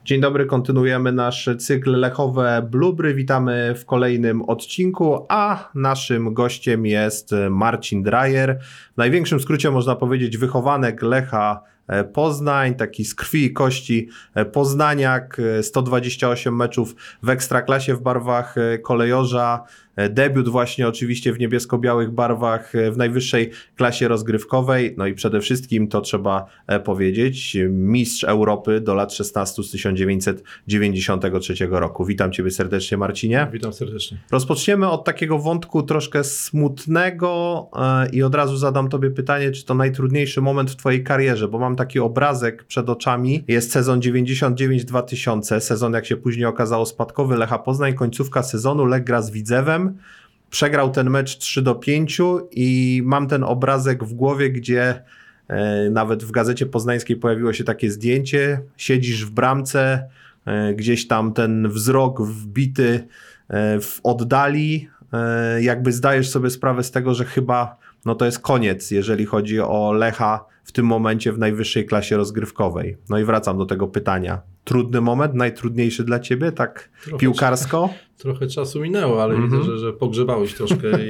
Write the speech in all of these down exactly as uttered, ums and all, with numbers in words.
Dzień dobry, kontynuujemy nasz cykl Lechowe Blubry. Witamy w kolejnym odcinku, a naszym gościem jest Marcin Dreyer. W największym skrócie można powiedzieć wychowanek Lecha Poznań, taki z krwi i kości poznaniak, sto dwadzieścia osiem meczów w Ekstraklasie w barwach kolejorza, debiut właśnie oczywiście w niebiesko-białych barwach w najwyższej klasie rozgrywkowej, no i przede wszystkim to trzeba powiedzieć, mistrz Europy do lat szesnastu z tysiąc dziewięćset dziewięćdziesiątego trzeciego roku. Witam Ciebie serdecznie, Marcinie. Witam serdecznie. Rozpoczniemy od takiego wątku troszkę smutnego i od razu zadam Tobie pytanie, czy to najtrudniejszy moment w Twojej karierze, bo mam taki obrazek przed oczami. Jest sezon dziewięćdziesiąt dziewięć dwa tysiące, sezon jak się później okazało spadkowy Lecha Poznań, końcówka sezonu, Lech gra z Widzewem. Przegrał ten mecz trzy do pięciu i mam ten obrazek w głowie, gdzie e, nawet w Gazecie Poznańskiej pojawiło się takie zdjęcie. Siedzisz w bramce, e, gdzieś tam ten wzrok wbity e, w oddali. E, jakby zdajesz sobie sprawę z tego, że chyba no to jest koniec, jeżeli chodzi o Lecha w tym momencie w najwyższej klasie rozgrywkowej. No i wracam do tego pytania. Trudny moment, najtrudniejszy dla Ciebie, tak trochę piłkarsko? Trochę czasu minęło, ale mm-hmm. widzę, że, że pogrzebałeś troszkę i,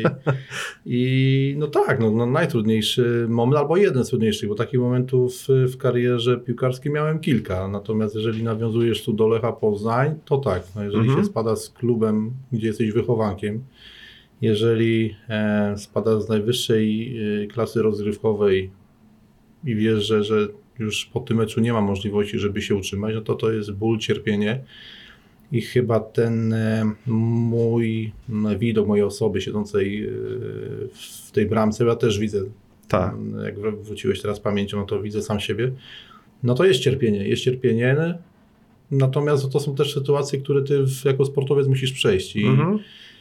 i no tak, no, no najtrudniejszy moment, albo jeden z trudniejszych, bo takich momentów w, w karierze piłkarskiej miałem kilka, natomiast jeżeli nawiązujesz tu do Lecha Poznań, to tak, no jeżeli mm-hmm. się spada z klubem, gdzie jesteś wychowankiem, jeżeli e, spada z najwyższej e, klasy rozgrywkowej i wiesz, że, że już po tym meczu nie ma możliwości, żeby się utrzymać, no to to jest ból, cierpienie i chyba ten e, mój widok mojej osoby siedzącej e, w tej bramce, ja też widzę, tak. Jak wróciłeś teraz pamięcią, no to widzę sam siebie, no to jest cierpienie, jest cierpienie, natomiast to są też sytuacje, które ty jako sportowiec musisz przejść i mhm.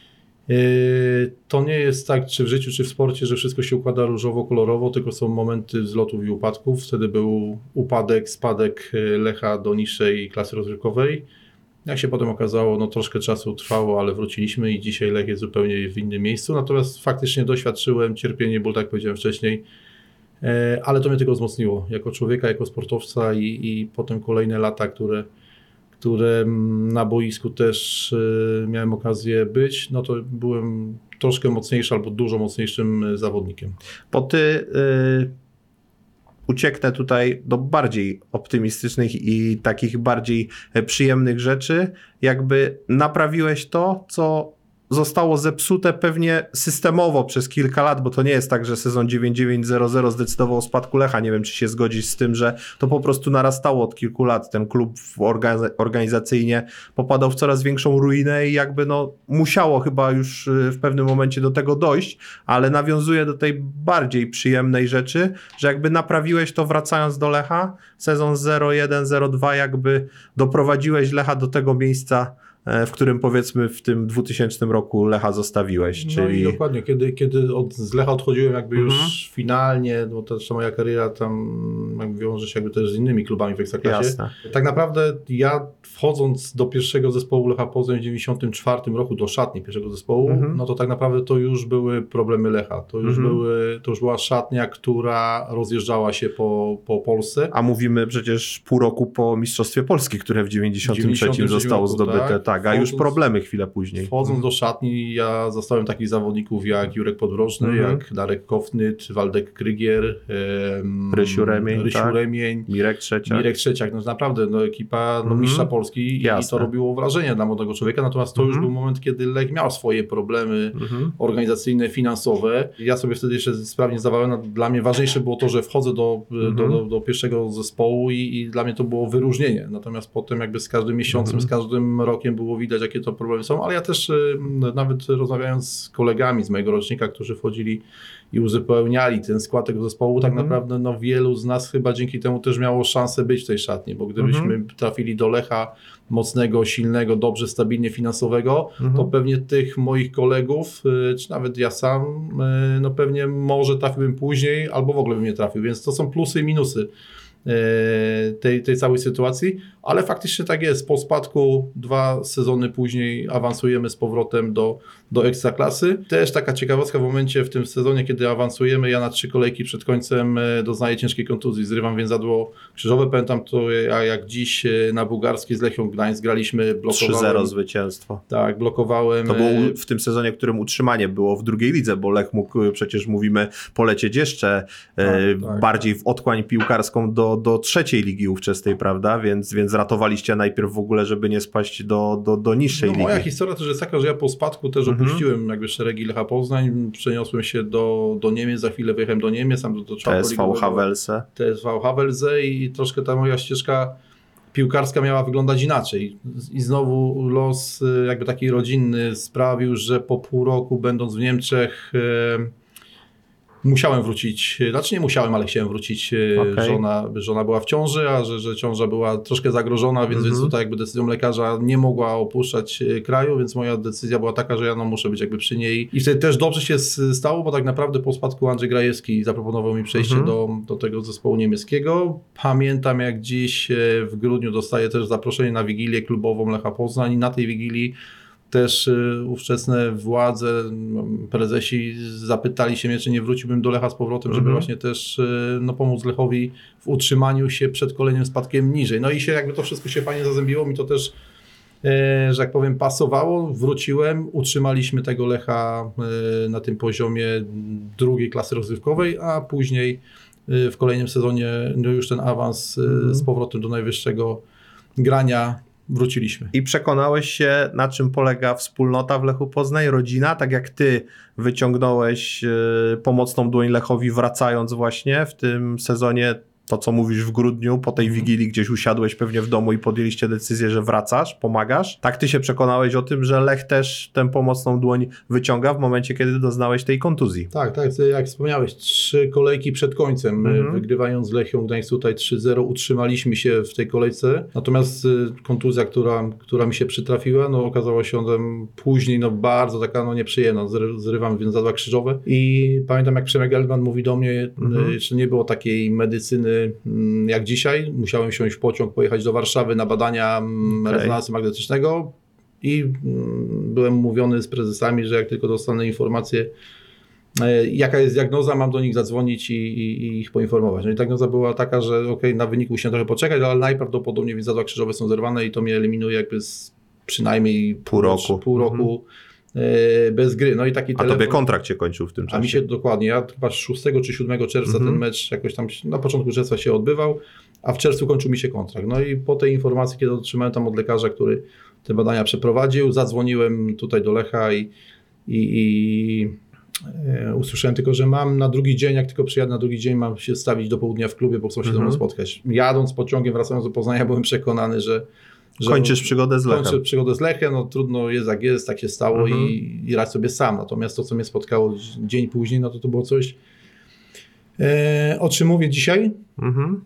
To nie jest tak, czy w życiu, czy w sporcie, że wszystko się układa różowo, kolorowo, tylko są momenty wzlotów i upadków. Wtedy był upadek, spadek Lecha do niższej klasy rozgrywkowej. Jak się potem okazało, no troszkę czasu trwało, ale wróciliśmy i dzisiaj Lech jest zupełnie w innym miejscu. Natomiast faktycznie doświadczyłem cierpienie, ból, tak jak powiedziałem wcześniej, ale to mnie tylko wzmocniło jako człowieka, jako sportowca i, i potem kolejne lata, które które na boisku też y, miałem okazję być, no to byłem troszkę mocniejszy albo dużo mocniejszym zawodnikiem. Bo ty y, ucieknę tutaj do bardziej optymistycznych i takich bardziej przyjemnych rzeczy. Jakby naprawiłeś to, co zostało zepsute pewnie systemowo przez kilka lat, bo to nie jest tak, że sezon dziewięć dziewięć zero zero zdecydował o spadku Lecha. Nie wiem, czy się zgodzisz z tym, że to po prostu narastało od kilku lat. Ten klub organizacyjnie popadał w coraz większą ruinę i jakby no musiało chyba już w pewnym momencie do tego dojść, ale nawiązuje do tej bardziej przyjemnej rzeczy, że jakby naprawiłeś to wracając do Lecha. Sezon zero jeden zero dwa jakby doprowadziłeś Lecha do tego miejsca, w którym powiedzmy w tym dwutysięcznym roku Lecha zostawiłeś. Czyli... No i dokładnie, kiedy, kiedy od, z Lecha odchodziłem jakby już mhm. finalnie, bo to moja kariera tam jakby wiąże się jakby też z innymi klubami w Ekstraklasie. Jasne. Tak naprawdę ja wchodząc do pierwszego zespołu Lecha Poznań w dziewięćdziesiątym czwartym roku, do szatni pierwszego zespołu, mhm. no to tak naprawdę to już były problemy Lecha. To już, mhm. były, to już była szatnia, która rozjeżdżała się po, po Polsce. A mówimy przecież pół roku po Mistrzostwie Polski, które w dziewięćdziesiątym trzecim zostało roku, zdobyte. Tak, tak a wchodząc, już problemy chwilę później. Wchodząc hmm. do szatni, ja zastałem takich zawodników jak Jurek Podrożny, hmm. jak Darek Kofnyt, Waldek Krygier, em, Rysiu Remień, Rysiu tak? Remień Mirek Trzeciak. Mirek Trzeciak, no naprawdę no, ekipa no, mistrza hmm. Polski Jasne. I to robiło wrażenie dla młodego człowieka, natomiast to hmm. już był moment, kiedy Lech miał swoje problemy hmm. organizacyjne, finansowe. Ja sobie wtedy jeszcze sprawnie zdawałem, no, dla mnie ważniejsze było to, że wchodzę do, hmm. do, do, do pierwszego zespołu i, i dla mnie to było wyróżnienie, natomiast potem jakby z każdym miesiącem, hmm. z każdym rokiem było widać, jakie to problemy są, ale ja też nawet rozmawiając z kolegami z mojego rocznika, którzy wchodzili i uzupełniali ten skład tego zespołu, tak mm. naprawdę no, wielu z nas chyba dzięki temu też miało szansę być w tej szatni, bo gdybyśmy mm. trafili do Lecha mocnego, silnego, dobrze, stabilnie finansowego, mm. to pewnie tych moich kolegów, czy nawet ja sam, no pewnie może trafiłbym później, albo w ogóle bym nie trafił, więc to są plusy i minusy tej, tej całej sytuacji, ale faktycznie tak jest, po spadku dwa sezony później awansujemy z powrotem do, do Ekstraklasy. Też taka ciekawostka w momencie w tym sezonie, kiedy awansujemy, ja na trzy kolejki przed końcem doznaję ciężkiej kontuzji, zrywam więzadło krzyżowe, pamiętam to jak dziś na bułgarskiej z Lechią Gdańsk graliśmy, blokowałem. trzy zero zwycięstwo. Tak, blokowałem. To było w tym sezonie, w którym utrzymanie było w drugiej lidze, bo Lech mógł, przecież mówimy, polecieć jeszcze tak, e, tak, bardziej w otchłań piłkarską do, do trzeciej ligi ówczesnej, prawda? Więc, więc ratowaliście najpierw w ogóle, żeby nie spaść do, do, do niższej no, ligi. Moja historia też jest taka, że ja po spadku też mhm. opuściłem jakby szeregi Lecha Poznań, przeniosłem się do, do Niemiec, za chwilę wyjechałem do Niemiec, tam do, do T S V Havelse. T S V Havelse i troszkę ta moja ścieżka piłkarska miała wyglądać inaczej. I znowu los jakby taki rodzinny sprawił, że po pół roku będąc w Niemczech e, musiałem wrócić, znaczy nie musiałem, ale chciałem wrócić. Okay. Żona, żona była w ciąży, a że, że ciąża była troszkę zagrożona, więc, mm-hmm. więc tutaj jakby decyzją lekarza nie mogła opuszczać kraju, więc moja decyzja była taka, że ja no, muszę być jakby przy niej. I wtedy też dobrze się stało, bo tak naprawdę po spadku Andrzej Grajewski zaproponował mi przejście mm-hmm. do, do tego zespołu niemieckiego. Pamiętam jak dziś w grudniu dostaję też zaproszenie na wigilię klubową Lecha Poznań i na tej wigilii też ówczesne władze, prezesi zapytali się mnie, czy nie wróciłbym do Lecha z powrotem, żeby mm-hmm. właśnie też no, pomóc Lechowi w utrzymaniu się przed kolejnym spadkiem niżej. No i się jakby to wszystko się fajnie zazębiło, mi to też, e, że jak powiem, pasowało. Wróciłem, utrzymaliśmy tego Lecha e, na tym poziomie drugiej klasy rozgrywkowej, a później e, w kolejnym sezonie no, już ten awans e, mm-hmm. z powrotem do najwyższego grania wróciliśmy. I przekonałeś się, na czym polega wspólnota w Lechu Poznań, rodzina, tak jak ty wyciągnąłeś y, pomocną dłoń Lechowi, wracając właśnie w tym sezonie, to co mówisz w grudniu, po tej wigilii gdzieś usiadłeś pewnie w domu i podjęliście decyzję, że wracasz, pomagasz. Tak ty się przekonałeś o tym, że Lech też tę pomocną dłoń wyciąga w momencie, kiedy doznałeś tej kontuzji. Tak, tak, jak wspomniałeś, trzy kolejki przed końcem, mm-hmm. wygrywając z Lechią Gdańsk tutaj trzy zero, utrzymaliśmy się w tej kolejce, natomiast kontuzja, która, która mi się przytrafiła, no okazała się ona później no bardzo taka no nieprzyjemna, zrywam więzadła krzyżowe i pamiętam jak Przemek Geldman mówi do mnie, mm-hmm. jeszcze nie było takiej medycyny jak dzisiaj. Musiałem wsiąść w pociąg, pojechać do Warszawy na badania okay. rezonansu magnetycznego i byłem mówiony z prezesami, że jak tylko dostanę informację, jaka jest diagnoza, mam do nich zadzwonić i, i, i ich poinformować. No i diagnoza była taka, że ok, na wynik musimy trochę poczekać, ale najprawdopodobniej więzadła krzyżowe są zerwane i to mnie eliminuje jakby z przynajmniej pół roku. Pół roku mhm. bez gry. No i taki A telefon, tobie kontrakt się kończył w tym czasie? A mi się dokładnie, ja chyba szóstego czy siódmego czerwca mm-hmm. ten mecz jakoś tam na początku czerwca się odbywał, a w czerwcu kończył mi się kontrakt. No i po tej informacji, kiedy otrzymałem tam od lekarza, który te badania przeprowadził, zadzwoniłem tutaj do Lecha i, i, i e, usłyszałem tylko, że mam na drugi dzień, jak tylko przyjadę na drugi dzień, mam się stawić do południa w klubie, bo chcą się mm-hmm. ze mną spotkać. Jadąc pociągiem, wracając do Poznania, byłem przekonany, że Że Kończysz przygodę z Lechem. Kończę przygodę z Lechem, no trudno jest jak jest, tak się stało mhm. i, i radź sobie sam. Natomiast to, co mnie spotkało dzień później, no to to było coś, e, o czym mówię dzisiaj. Mhm.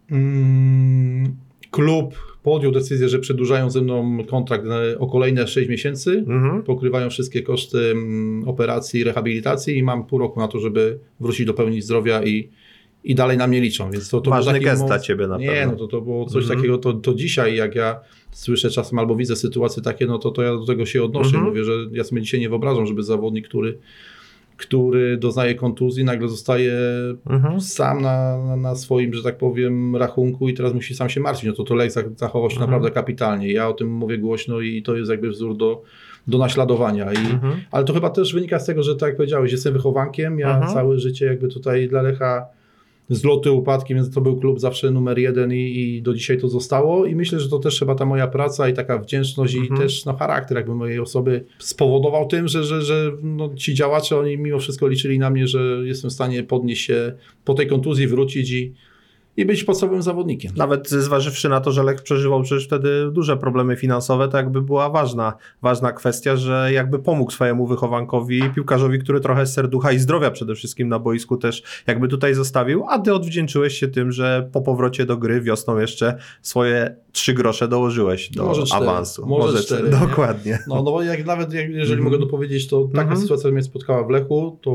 Mm, klub podjął decyzję, że przedłużają ze mną kontrakt o kolejne sześć miesięcy, mhm. pokrywają wszystkie koszty m, operacji, rehabilitacji i mam pół roku na to, żeby wrócić do pełni zdrowia i i dalej na mnie liczą, więc to, to ważny taki gest moc... dla ciebie na pewno. Nie, no to, to było coś mm-hmm. takiego, to, to dzisiaj jak ja słyszę czasem albo widzę sytuacje takie, no to, to ja do tego się odnoszę mm-hmm. i mówię, że ja sobie dzisiaj nie wyobrażam, żeby zawodnik, który, który doznaje kontuzji, nagle zostaje mm-hmm. sam na, na, na swoim, że tak powiem, rachunku i teraz musi sam się martwić. No to to Lech zachował się mm-hmm. naprawdę kapitalnie. Ja o tym mówię głośno i to jest jakby wzór do, do naśladowania. I, mm-hmm. Ale to chyba też wynika z tego, że tak jak powiedziałeś, jestem wychowankiem, ja mm-hmm. całe życie jakby tutaj dla Lecha zloty, upadki, więc to był klub zawsze numer jeden i, i do dzisiaj to zostało i myślę, że to też chyba ta moja praca i taka wdzięczność mm-hmm. i też no, charakter jakby mojej osoby spowodował tym, że, że, że no, ci działacze, oni mimo wszystko liczyli na mnie, że jestem w stanie podnieść się po tej kontuzji, wrócić i i być podstawowym zawodnikiem. Nawet zważywszy na to, że Lech przeżywał przecież wtedy duże problemy finansowe, to jakby była ważna, ważna kwestia, że jakby pomógł swojemu wychowankowi, piłkarzowi, który trochę z serducha i zdrowia przede wszystkim na boisku też jakby tutaj zostawił, a ty odwdzięczyłeś się tym, że po powrocie do gry wiosną jeszcze swoje trzy grosze dołożyłeś do może cztery, awansu. Może, może cztery. Dokładnie. No, no jak nawet, jak, jeżeli mm-hmm. mogę dopowiedzieć, to taka mm-hmm. sytuacja mnie spotkała w Lechu, to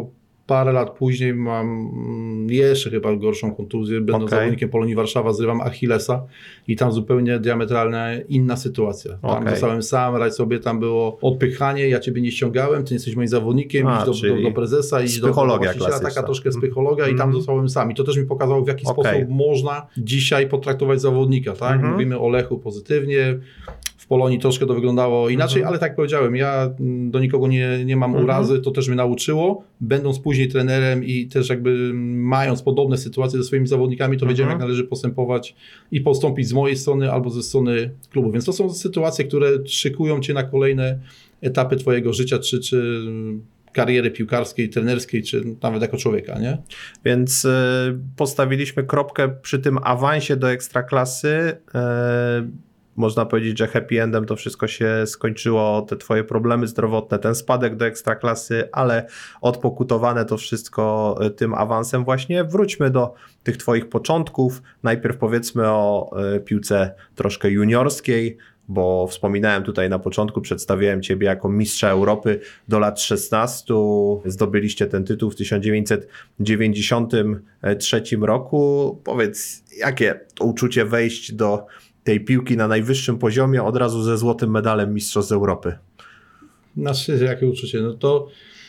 parę lat później mam jeszcze chyba gorszą kontuzję, będąc okay. zawodnikiem Polonii Warszawa, zrywam Achillesa i tam zupełnie diametralna inna sytuacja. Tam okay. zostałem sam, radź sobie, tam było odpychanie, ja ciebie nie ściągałem, ty nie jesteś moim zawodnikiem, A, idź do, do, do prezesa, idź do właściciela, taka troszkę spychologia mm. i tam zostałem sam. I to też mi pokazało, w jaki okay. sposób można dzisiaj potraktować zawodnika. Tak? Mm-hmm. Mówimy o Lechu pozytywnie, w Polonii troszkę to wyglądało inaczej, mm-hmm. ale tak jak powiedziałem, ja do nikogo nie, nie mam mm-hmm. urazy, to też mnie nauczyło, będąc później trenerem i też jakby mając podobne sytuacje ze swoimi zawodnikami, to mm-hmm. wiedziałem, jak należy postępować i postąpić z mojej strony albo ze strony klubu. Więc to są sytuacje, które szykują cię na kolejne etapy twojego życia, czy, czy kariery piłkarskiej, trenerskiej, czy nawet jako człowieka, nie? Więc y, postawiliśmy kropkę przy tym awansie do Ekstraklasy. Y, Można powiedzieć, że happy endem to wszystko się skończyło, te twoje problemy zdrowotne, ten spadek do Ekstraklasy, ale odpokutowane to wszystko tym awansem właśnie. Wróćmy do tych twoich początków. Najpierw powiedzmy o piłce troszkę juniorskiej, bo wspominałem tutaj na początku, przedstawiałem ciebie jako mistrza Europy do lat szesnastu. Zdobyliście ten tytuł w tysiąc dziewięćset dziewięćdziesiątym trzecim roku. Powiedz, jakie to uczucie wejść do tej piłki na najwyższym poziomie od razu ze złotym medalem Mistrzostw Europy? Znaczy, jakie uczucie? No to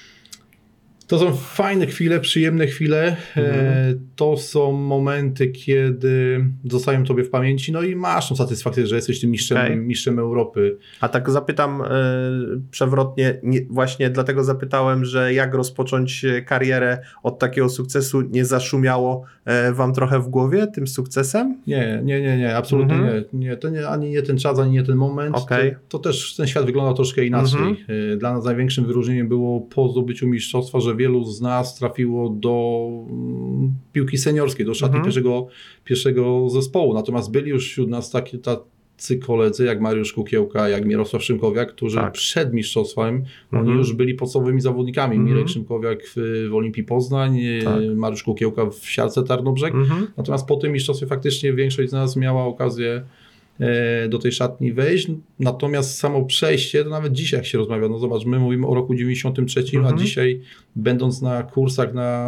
to są fajne chwile, przyjemne chwile. Mhm. E, to są momenty, kiedy zostają tobie w pamięci, no i masz tą satysfakcję, że jesteś tym mistrzem, okay. mistrzem Europy. A tak zapytam e, przewrotnie, nie, właśnie dlatego zapytałem, że jak rozpocząć karierę od takiego sukcesu, nie zaszumiało e, wam trochę w głowie tym sukcesem? Nie, nie, nie, nie, absolutnie mhm. nie. nie, to nie. Ani nie ten czas, ani nie ten moment. Okay. To, to też ten świat wyglądał troszkę inaczej. Mhm. Dla nas największym wyróżnieniem było po zdobyciu mistrzostwa, że wielu z nas trafiło do piłki seniorskiej, do szatni mhm. pierwszego, pierwszego zespołu. Natomiast byli już wśród nas takie, tacy koledzy jak Mariusz Kukiełka, jak Mirosław Szymkowiak, którzy tak. przed mistrzostwem, mhm. oni już byli podstawowymi zawodnikami. Mhm. Mirek Szymkowiak w, w Olimpii Poznań, tak. Mariusz Kukiełka w Siarce Tarnobrzeg. Mhm. Natomiast po tym mistrzostwie faktycznie większość z nas miała okazję do tej szatni wejść, natomiast samo przejście, to nawet dzisiaj jak się rozmawia, no zobacz, my mówimy o roku dziewięćdziesiątym trzecim, mhm. a dzisiaj będąc na kursach, na,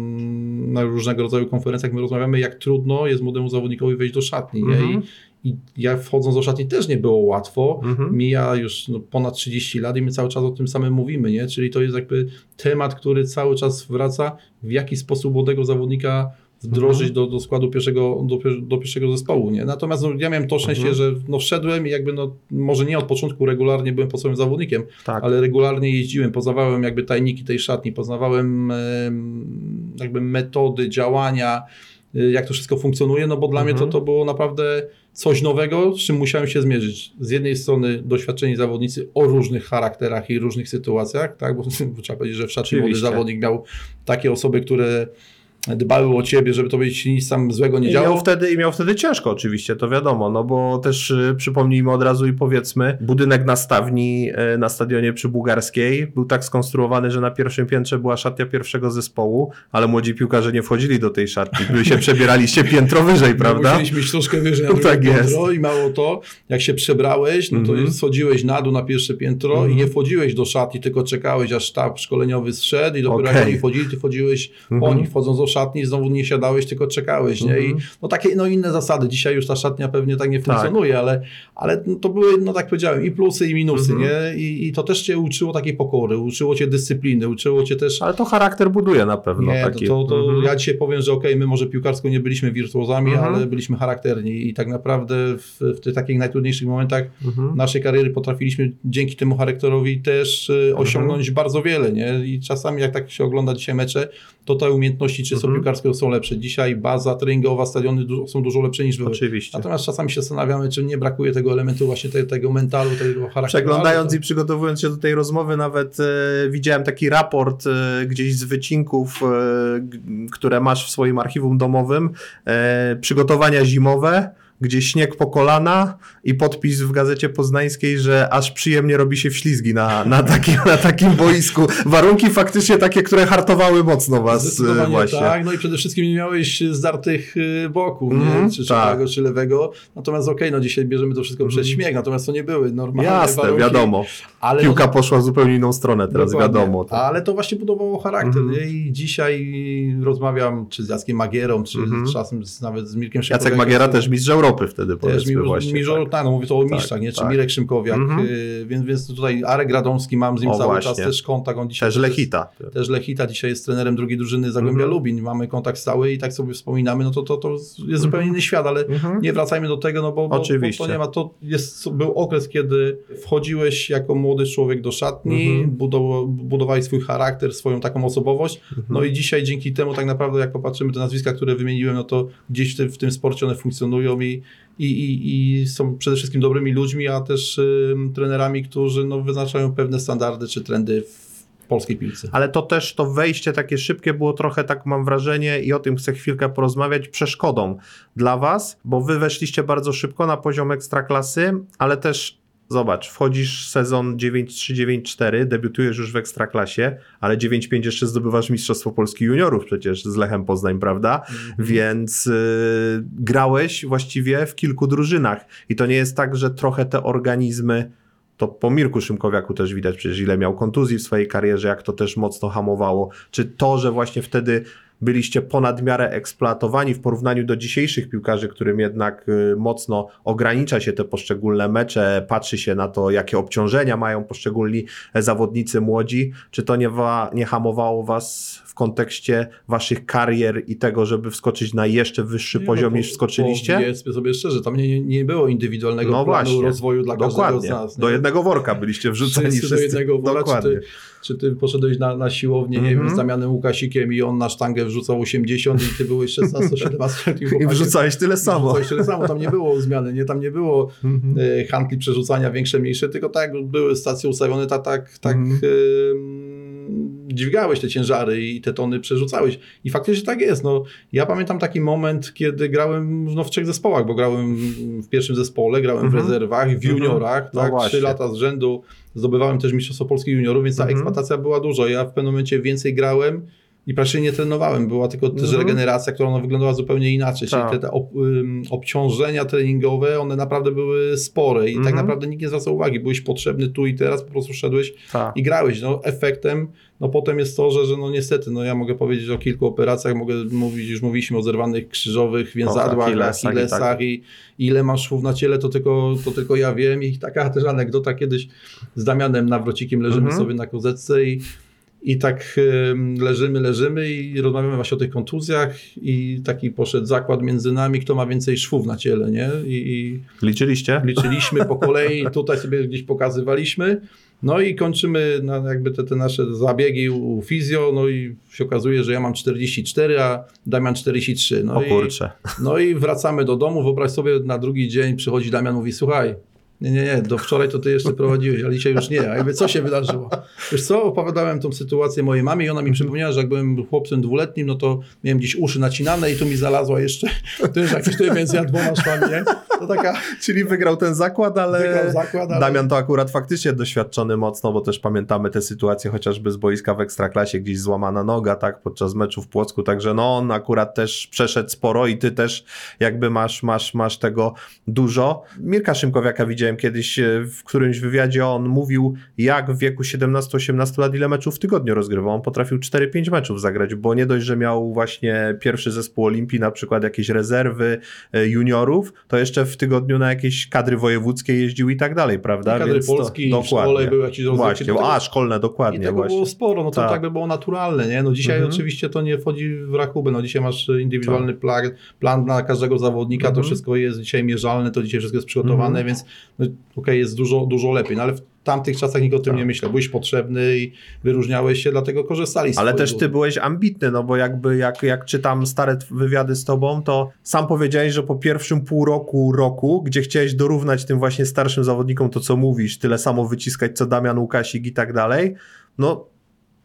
na różnego rodzaju konferencjach, my rozmawiamy, jak trudno jest młodemu zawodnikowi wejść do szatni. Mhm. Nie? I, I ja wchodząc do szatni też nie było łatwo, mhm. mija już no, ponad trzydzieści lat i my cały czas o tym samym mówimy, nie? Czyli to jest jakby temat, który cały czas wraca, w jaki sposób młodego zawodnika wdrożyć do, do składu pierwszego, do, do pierwszego zespołu. Nie? Natomiast no, ja miałem to szczęście, mhm. że no, wszedłem i jakby no, może nie od początku regularnie byłem podstawowym zawodnikiem, tak. ale regularnie jeździłem, poznawałem jakby tajniki tej szatni, poznawałem e, jakby metody działania, e, jak to wszystko funkcjonuje, no bo dla mhm. mnie to, to było naprawdę coś nowego, z czym musiałem się zmierzyć. Z jednej strony doświadczeni zawodnicy o różnych charakterach i różnych sytuacjach, tak? Bo trzeba powiedzieć, że w szatni młody zawodnik miał takie osoby, które dbały o ciebie, żeby to być nic tam złego nie I działo. Miał wtedy, I miał wtedy ciężko oczywiście, to wiadomo, no bo też y, przypomnijmy od razu i powiedzmy, budynek nastawni y, na stadionie przy Bułgarskiej był tak skonstruowany, że na pierwszym piętrze była szatnia pierwszego zespołu, ale młodzi piłkarze nie wchodzili do tej szatni, wy się przebieraliście piętro wyżej, prawda? Musieliśmy iść troszkę wyżej na no tak piętro i mało to, jak się przebrałeś, no to mm-hmm. schodziłeś na dół na pierwsze piętro mm-hmm. i nie wchodziłeś do szatni, tylko czekałeś, aż sztab szkoleniowy zszedł i dopiero okay. jak oni wchodzili, ty wchodziłeś mm-hmm. po nich, wchodząc do szatni, znowu nie siadałeś, tylko czekałeś, nie? I no takie no inne zasady. Dzisiaj już ta szatnia pewnie tak nie funkcjonuje, tak. ale, ale to były, no tak powiedziałem, i plusy, i minusy, mhm. nie? I, I to też cię uczyło takiej pokory, uczyło cię dyscypliny, uczyło cię też... Ale to charakter buduje na pewno. Nie, taki. to, to, to mhm. ja dzisiaj powiem, że okej, okay, my może piłkarsko nie byliśmy wirtuozami, mhm. ale byliśmy charakterni i tak naprawdę w, w tych takich najtrudniejszych momentach mhm. naszej kariery potrafiliśmy dzięki temu charakterowi też y, osiągnąć mhm. bardzo wiele, nie? I czasami jak tak się ogląda dzisiaj mecze, to te umiejętności czysto mhm. piłkarskie są lepsze. Dzisiaj baza treningowa, stadiony du- są dużo lepsze niż były. Oczywiście. Natomiast czasami się zastanawiamy, czy nie brakuje tego elementu właśnie te, tego mentalu, tego charakteru. Przeglądając to... i przygotowując się do tej rozmowy, nawet e, widziałem taki raport e, gdzieś z wycinków, e, g- które masz w swoim archiwum domowym, e, przygotowania zimowe, gdzie śnieg po kolana i podpis w Gazecie Poznańskiej, że aż przyjemnie robi się wślizgi na, na, takim, na takim boisku. Warunki faktycznie takie, które hartowały mocno was Zdecydowanie właśnie. tak, no i przede wszystkim nie miałeś zdartych boków, Mm, nie? czy tak. prawego, czy lewego. Natomiast okej, okay, no dzisiaj bierzemy to wszystko mm. przez śmiech, natomiast to nie były normalne Jasne, warunki. wiadomo. Ale Piłka no, poszła w zupełnie inną stronę teraz, dokładnie. wiadomo. Tak. Ale to właśnie budowało charakter. Mm. Nie? I dzisiaj rozmawiam czy z Jackiem Magierą, czy Mm. czasem z, nawet z Mirkiem Jacek Szymkowiakiem. Magiera też mistrz Europy wtedy, Też powiedzmy mi, właśnie. mi, tak. tak, no mówię to o Tak, mistrzach, nie? Czy tak. Mirek Szymkowiak, Mm-hmm. y, więc, więc tutaj Arek Radomski, mam z nim O, cały właśnie. czas też kontakt. On dzisiaj Też Lechita. Jest, też Lechita, dzisiaj jest trenerem drugiej drużyny Zagłębia Mm-hmm. Lubin. Mamy kontakt stały i tak sobie wspominamy, no to, to, to jest Mm-hmm. zupełnie inny świat, ale Mm-hmm. nie wracajmy do tego, no bo, bo, Oczywiście. bo to nie ma. To jest, był okres, kiedy wchodziłeś jako młody człowiek do szatni, Mm-hmm. budow, budowałeś swój charakter, swoją taką osobowość, Mm-hmm. no i dzisiaj dzięki temu tak naprawdę jak popatrzymy te nazwiska, które wymieniłem, no to gdzieś w tym, w tym sporcie one funkcjonują i I, i, i są przede wszystkim dobrymi ludźmi, a też y, trenerami, którzy no, wyznaczają pewne standardy czy trendy w polskiej piłce. Ale to też to wejście takie szybkie było trochę, tak mam wrażenie, i o tym chcę chwilkę porozmawiać, przeszkodą dla was, bo wy weszliście bardzo szybko na poziom ekstraklasy, ale też zobacz, wchodzisz sezon dziewięć trzy dziewięć cztery, debiutujesz już w Ekstraklasie, ale dziewięć pięć jeszcze zdobywasz Mistrzostwo Polski Juniorów przecież z Lechem Poznań, prawda? Mm-hmm. Więc y, grałeś właściwie w kilku drużynach i to nie jest tak, że trochę te organizmy, to po Mirku Szymkowiaku też widać przecież ile miał kontuzji w swojej karierze, jak to też mocno hamowało. Czy to, że właśnie wtedy byliście ponad miarę eksploatowani w porównaniu do dzisiejszych piłkarzy, którym jednak y, mocno ogranicza się te poszczególne mecze, patrzy się na to, jakie obciążenia mają poszczególni zawodnicy młodzi, czy to nie, wa- nie hamowało was w kontekście waszych karier i tego, żeby wskoczyć na jeszcze wyższy nie, poziom no, niż wskoczyliście? Powiedzmy sobie szczerze, tam nie, nie było indywidualnego no planu właśnie. rozwoju dla Dokładnie. każdego z nas. Nie? Do jednego worka byliście wrzuceni wszyscy. wszyscy. Do jednego wora, Dokładnie. czy ty, czy ty poszedłeś na, na siłownię, nie Mm-hmm. wiem, z Damianem Łukasikiem i on na sztangę wrzucał osiemdziesiąt i ty byłeś szesnaście siedemnaście I wrzucałeś tyle samo. Wrzucałeś tyle samo, tam nie było zmiany, nie? Tam nie było Mm-hmm. e, handli przerzucania większe, mniejsze, tylko tak były stacje ustawione, tak, tak, tak Mm-hmm. e, dźwigałeś te ciężary i te tony przerzucałeś. I faktycznie tak jest. No, ja pamiętam taki moment, kiedy grałem no, w trzech zespołach, bo grałem w pierwszym zespole, grałem mm-hmm. w rezerwach, w juniorach, no tak, właśnie. trzy lata z rzędu zdobywałem też Mistrzostwo Polski Juniorów, więc ta mm-hmm. eksploatacja była dużo. Ja w pewnym momencie więcej grałem i praktycznie nie trenowałem. Była tylko też mm-hmm. regeneracja, która ona wyglądała zupełnie inaczej. Tak. Czyli te, te ob, um, obciążenia treningowe, one naprawdę były spore i mm-hmm. tak naprawdę nikt nie zwracał uwagi. Byłeś potrzebny tu i teraz, po prostu szedłeś tak. i grałeś. No, efektem no potem jest to, że, że no niestety, no ja mogę powiedzieć o kilku operacjach, mogę mówić, już mówiliśmy o zerwanych krzyżowych, więzadłach, Achillesach i Achillesach tak. i ile masz szwów na ciele, to tylko, to tylko ja wiem. I taka też anegdota, kiedyś z Damianem Nawrocikiem leżymy mm-hmm. sobie na kozetce i I tak y, leżymy, leżymy i rozmawiamy właśnie o tych kontuzjach i taki poszedł zakład między nami, kto ma więcej szwów na ciele, nie? I, i liczyliście? Liczyliśmy po kolei, tutaj sobie gdzieś pokazywaliśmy. No i kończymy na jakby te, te nasze zabiegi u fizjo, no i się okazuje, że ja mam czterdzieści cztery, a Damian czterdzieści trzy. No o i, kurczę. No i wracamy do domu, wyobraź sobie, na drugi dzień przychodzi Damian, mówi, słuchaj, nie, nie, nie, do wczoraj to ty jeszcze prowadziłeś, ale dzisiaj już nie. A jakby co się wydarzyło? Wiesz co, opowiadałem tą sytuację mojej mamie i ona mi przypomniała, że jak byłem chłopcem dwuletnim, no to miałem gdzieś uszy nacinane i tu mi znalazła jeszcze, to już jakieś tutaj między dwoma szwami, nie? To taka... Czyli wygrał ten zakład, ale... Wygrał zakład, ale... Damian to akurat faktycznie doświadczony mocno, bo też pamiętamy te sytuacje chociażby z boiska w Ekstraklasie, gdzieś złamana noga, tak, podczas meczu w Płocku, także no on akurat też przeszedł sporo i ty też jakby masz, masz, masz tego dużo. Mirka Szymkowiaka widziałem kiedyś w którymś wywiadzie, on mówił, jak w wieku siedemnaście osiemnaście lat ile meczów w tygodniu rozgrywał. On potrafił cztery pięć meczów zagrać, bo nie dość, że miał właśnie pierwszy zespół Olimpii, na przykład jakieś rezerwy juniorów, to jeszcze w tygodniu na jakieś kadry wojewódzkie jeździł i tak dalej, prawda? I kadry Więc polski, to, w szkole były jakieś rozgrywki. Właśnie, tego, a szkolne, dokładnie. I tego właśnie. było sporo, no to tak. tak by było naturalne, nie? No dzisiaj mhm. oczywiście to nie wchodzi w rachubę, no dzisiaj masz indywidualny tak. plan, plan na każdego zawodnika, mhm. to wszystko jest dzisiaj mierzalne, to dzisiaj wszystko jest przygotowane, mhm. więc no, okej, okay, jest dużo, dużo lepiej, no ale w tamtych czasach nikt o tym tak. nie myślał. Byłeś potrzebny i wyróżniałeś się, dlatego korzystali z Ale też dużo. ty byłeś ambitny, no bo jakby jak, jak czytam stare wywiady z tobą, to sam powiedziałeś, że po pierwszym pół roku, roku, gdzie chciałeś dorównać tym właśnie starszym zawodnikom to, co mówisz, tyle samo wyciskać, co Damian Łukasik i tak dalej, no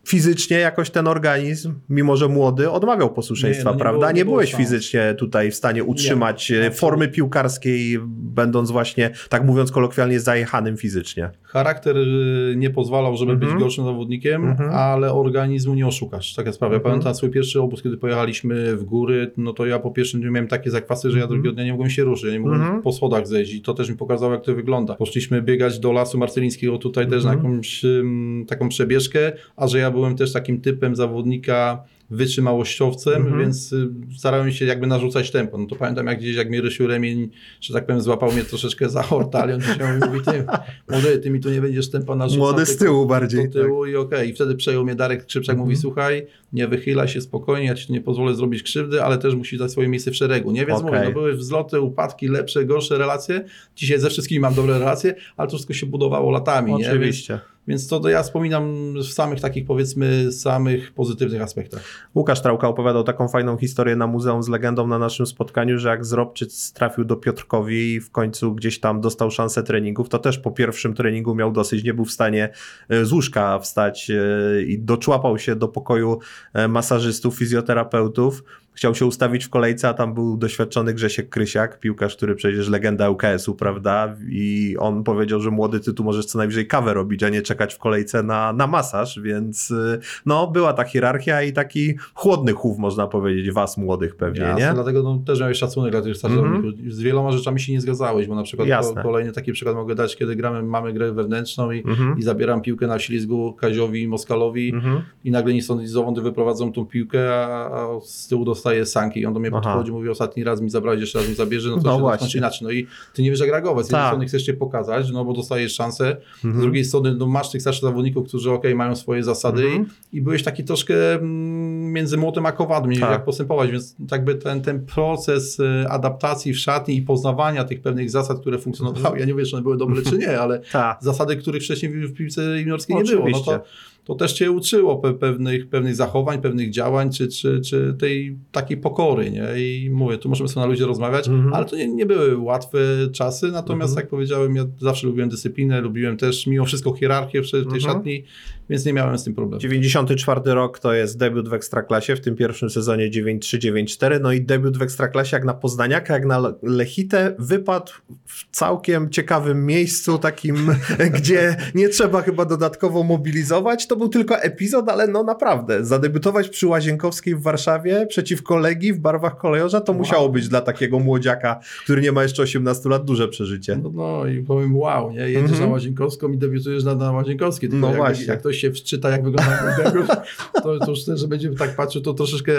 fizycznie jakoś ten organizm, mimo że młody, odmawiał posłuszeństwa, nie, no nie prawda? było- nie nie było byłeś szans. fizycznie tutaj w stanie utrzymać Nie, e, formy piłkarskiej, będąc właśnie, tak mówiąc kolokwialnie, zajechanym fizycznie. Charakter y, nie pozwalał, żeby Mhm. być gorszym zawodnikiem, Mhm. ale organizmu nie oszukasz. Taka sprawa. Ja Mhm. pamiętam swój pierwszy obóz, kiedy pojechaliśmy w góry, no to ja po pierwszym dniu miałem takie zakwasy, że ja drugiego dnia nie mogłem się ruszyć, ja nie mogłem Mhm. po schodach zejść i to też mi pokazało, jak to wygląda. Poszliśmy biegać do Lasu Marcelińskiego tutaj też Mhm. na jakąś ym, taką przebieżkę, a że ja byłem też takim typem zawodnika wytrzymałościowcem, Mhm. więc y, starałem się jakby narzucać tempo. No to pamiętam, jak gdzieś, jak mnie Rysiu Remień, że tak powiem, złapał mnie troszeczkę za horta, ale on dzisiaj mówi, ty, młody, ty mi tu nie będziesz tempa narzucał. Młody z tylko tyłu bardziej. Do tyłu i okej. I wtedy przejął mnie Darek Skrzypczak, Mhm. mówi, słuchaj, nie wychylaj się spokojnie, ja ci tu nie pozwolę zrobić krzywdy, ale też musisz dać swoje miejsce w szeregu. Nie, więc Okej. mówię, no były wzloty, upadki, lepsze, gorsze relacje. Dzisiaj ze wszystkimi mam dobre relacje, ale to wszystko się budowało latami. Nie? Więc, Oczywiście. więc to, to ja wspominam w samych takich, powiedzmy, samych pozytywnych aspektach. Łukasz Trałka opowiadał taką fajną historię na Muzeum z Legendą na naszym spotkaniu, że jak Zrobczyc trafił do Piotrkowi i w końcu gdzieś tam dostał szansę treningów, to też po pierwszym treningu miał dosyć, nie był w stanie e, z łóżka wstać e, i doczłapał się do pokoju e, masażystów, fizjoterapeutów. Chciał się ustawić w kolejce, a tam był doświadczony Grzesiek Krysiak, piłkarz, który przecież legenda L K S-u, prawda? I on powiedział, że młody, ty tu możesz co najwyżej kawę robić, a nie czekać w kolejce na, na masaż, więc y, no była ta hierarchia i taki chłodny chów, można powiedzieć, was młodych pewnie, Jasne, nie? dlatego no, też miałeś szacunek dla tych starszych Mhm. zawodników. Z wieloma rzeczami się nie zgadzałeś, bo na przykład Jasne. ko- kolejny taki przykład mogę dać, kiedy gramy, mamy grę wewnętrzną i, Mhm. i zabieram piłkę na ślizgu Kaziowi Moskalowi Mhm. i nagle ni stąd, ni zowąd wyprowadzą tą piłkę, a, a z tyłu dostaje sanki i on do mnie Aha. podchodzi, mówi, ostatni raz mi zabrałeś, jeszcze raz mi zabierze, no to No się właśnie. zacznie inaczej. No i ty nie wiesz, jak reagować. Z jednej Tak. strony chcesz się pokazać, no bo dostajesz szansę, z Mhm. drugiej strony no, masz tych starszych zawodników, którzy okej, mają swoje zasady Mhm. i, i byłeś taki troszkę mm, między młotem a kowadłem, nie Tak. wiedział, jak postępować, więc jakby ten, ten proces y, adaptacji w szatni i poznawania tych pewnych zasad, które funkcjonowały, ja nie wiem, czy one były dobre czy nie, ale Tak. zasady, których wcześniej w w piłce juniorskiej nie było, no Oczywiście. to, to też cię uczyło pe, pewnych, pewnych zachowań, pewnych działań, czy, czy, czy tej takiej pokory, nie? I mówię, tu możemy sobie na ludzie rozmawiać, Mhm. ale to nie, nie były łatwe czasy, natomiast Mhm. jak powiedziałem, ja zawsze lubiłem dyscyplinę, lubiłem też mimo wszystko hierarchię w tej Mhm. szatni, więc nie miałem z tym problemu. dziewięćdziesiąty czwarty rok to jest debiut w Ekstraklasie, w tym pierwszym sezonie dziewięć trzy dziewięć cztery, no i debiut w Ekstraklasie jak na Poznaniaka, jak na Lechitę, wypadł w całkiem ciekawym miejscu, takim, gdzie nie trzeba chyba dodatkowo mobilizować, to był tylko epizod, ale no naprawdę, zadebiutować przy Łazienkowskiej w Warszawie przeciwko Legii w barwach kolejorza, to Wow. musiało być dla takiego młodziaka, który nie ma jeszcze osiemnastu lat, duże przeżycie. No, no i powiem wow, nie? Jedziesz Mhm. na Łazienkowską i debiutujesz na, na Łazienkowskiej. Tylko No jak, właśnie. jak ktoś się wczyta, jak wygląda mój debiut, to, to już też, że będzie tak patrzył, to troszeczkę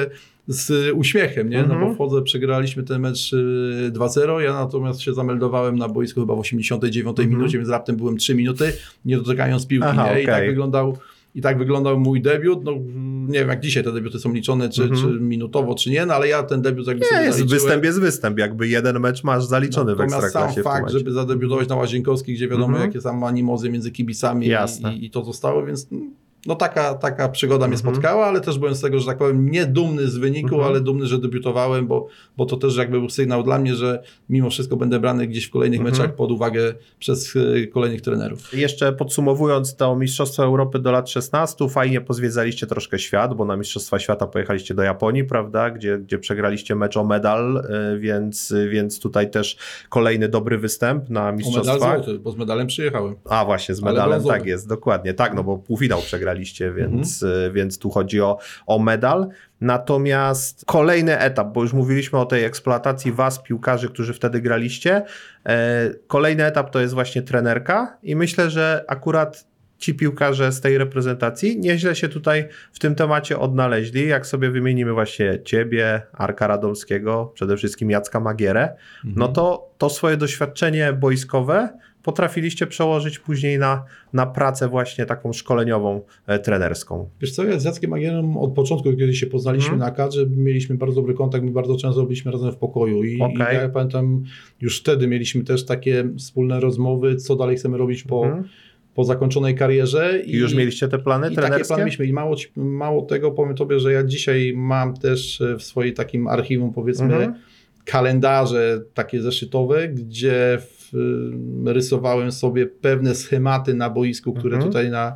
z uśmiechem, nie? No Mhm. bo wchodzę, przegraliśmy ten mecz y, dwa zero, ja natomiast się zameldowałem na boisku chyba w osiemdziesiątej dziewiątej Mhm. minucie, więc raptem byłem trzy minuty, nie dotykając piłki, Aha, nie? I tak okej. wyglądał I tak wyglądał mój debiut. No, nie wiem, jak dzisiaj te debiuty są liczone, czy, Mhm. czy minutowo, czy nie, no ale ja ten debiut jakby Nie, sobie jest zaliczyłem. występ, jest występ. Jakby jeden mecz masz zaliczony w Natomiast Ekstraklasie. sam w tym fakt, momencie. żeby zadebiutować na Łazienkowskiej, gdzie wiadomo, Mhm. jakie są animozy między kibicami Jasne. i, i to zostało, więc no taka, taka przygoda mnie Mhm. spotkała, ale też byłem z tego, że tak powiem, nie dumny z wyniku, Mhm. ale dumny, że debiutowałem, bo, bo to też jakby był sygnał dla mnie, że mimo wszystko będę brany gdzieś w kolejnych Mhm. meczach pod uwagę przez y, kolejnych trenerów. Jeszcze podsumowując to Mistrzostwo Europy do lat szesnastu, fajnie pozwiedzaliście troszkę świat, bo na Mistrzostwa Świata pojechaliście do Japonii, prawda, gdzie, gdzie przegraliście mecz o medal, y, więc, więc tutaj też kolejny dobry występ na O medal Mistrzostwach. złoty, bo z medalem przyjechałem. A właśnie, z Ale medalem, brązowy. tak jest, dokładnie, tak, no bo półfinał przegraliście, więc, Mhm. y, więc tu chodzi o, o medal. Natomiast kolejny etap, bo już mówiliśmy o tej eksploatacji was, piłkarzy, którzy wtedy graliście. E, kolejny etap to jest właśnie trenerka i myślę, że akurat ci piłkarze z tej reprezentacji nieźle się tutaj w tym temacie odnaleźli. Jak sobie wymienimy właśnie ciebie, Arka Radomskiego, przede wszystkim Jacka Magierę, Mhm. no to to swoje doświadczenie boiskowe potrafiliście przełożyć później na, na pracę właśnie taką szkoleniową, e, trenerską. Wiesz co, ja z Jackiem Magierem od początku, kiedy się poznaliśmy Mhm. na kadrze, mieliśmy bardzo dobry kontakt, my bardzo często byliśmy razem w pokoju i, Okej. i ja pamiętam, już wtedy mieliśmy też takie wspólne rozmowy, co dalej chcemy robić po, Mhm. po zakończonej karierze. I już mieliście te plany I takie trenerskie? plany mieliśmy i mało, ci- mało tego, powiem Tobie, że ja dzisiaj mam też w swoim takim archiwum, powiedzmy, Mhm. kalendarze takie zeszytowe, gdzie w, rysowałem sobie pewne schematy na boisku, które Mhm. tutaj na,